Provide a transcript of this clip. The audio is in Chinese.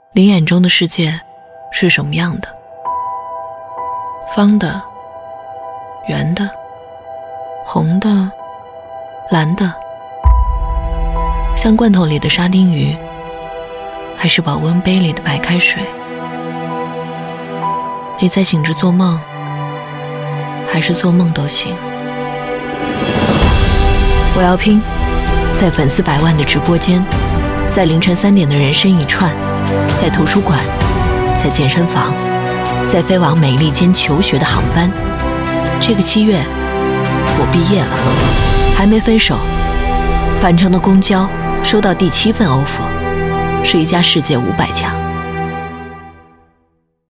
你眼中的世界是什么样的？方的、圆的、红的、蓝的，像罐头里的沙丁鱼，还是保温杯里的白开水？你在醒着做梦，还是做梦都行？我要拼，在粉丝100万的直播间，在凌晨3点的人生一串，在图书馆，在健身房，在飞往美利坚求学的航班。这个7月，我毕业了，还没分手。返程的公交收到第7份 offer，是一家世界500强。